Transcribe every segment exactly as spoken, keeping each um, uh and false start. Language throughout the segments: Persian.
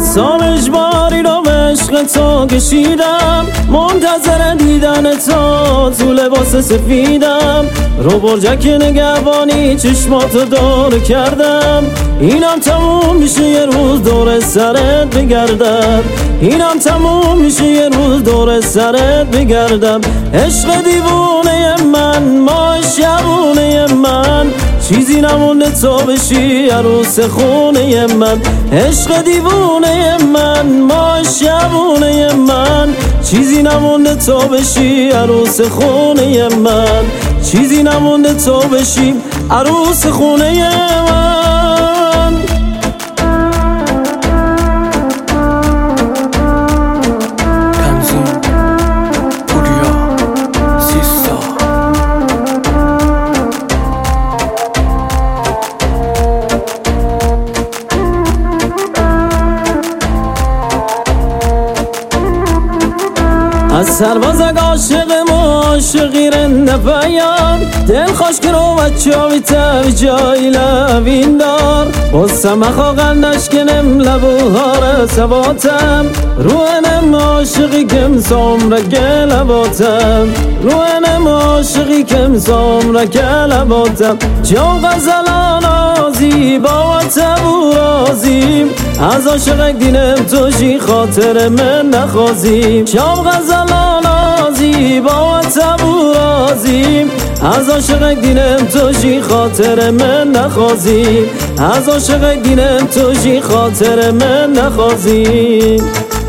سال اجباری رو به عشق تو کشیدم، منتظر دیدن تو تو لباس سفیدم. رو برجک نگهبانی چشماتو دور کردم، اینم تموم میشه یه روز دور سرت بگردم. اینم تموم میشه یه روز دور سرت بگردم. عشق دیوونه من، ما شبونه من، چیزی نمونده تو بشی عروس خونه من. عشق دیوونه من، ما شبونه من، چیزی نمونده تو بشی عروس خونه من. چیزی نمونده تو بشی عروس خونه من. از سربازک عاشق ما عاشقی رنده پیام، دل خوش که رو بچه ها بیتر جایی لبین دار. بستم اخوا قندش کنم لبوها رسواتم، رو انم عاشقی کم سامره گلباتم. رو انم عاشقی کم سامره گلباتم. جا غزلان آزی با تبو رازیم، از عاشق دینم توشی خاطر من نخوازیم. شام غزلان آزی با تبو رازیم، از عاشق دینم توشی خاطر من نخوازیم. از عاشق دینم توشی خاطر من نخوازیم.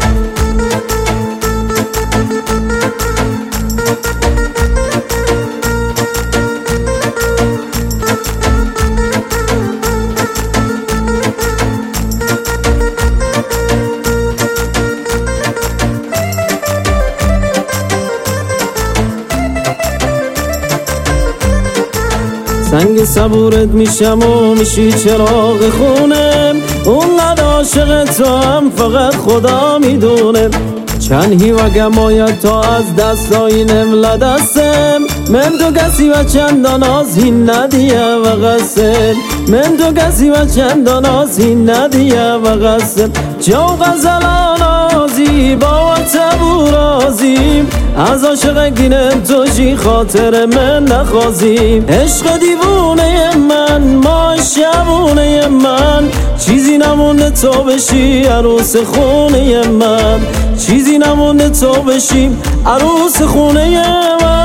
سنگ صبورت میشم و میشی چراغ خونم، اونقدر عاشق تو هم فقط خدا میدونه. چند هیوه گماید تا از دستای نمله دستم، من تو کسی و چندان آزین ندیه و قسم. من تو کسی و چندان آزین ندیه و قسم. جو غزلان آزی با تبو رازیم، از عاشق دینم توشی خاطر من نخوازیم. عشق دیوونه من، ما شبونه من، چیزی نمونده تو بشی عروس خونه من. چیزی نمونده تو بشی عروس خونه من.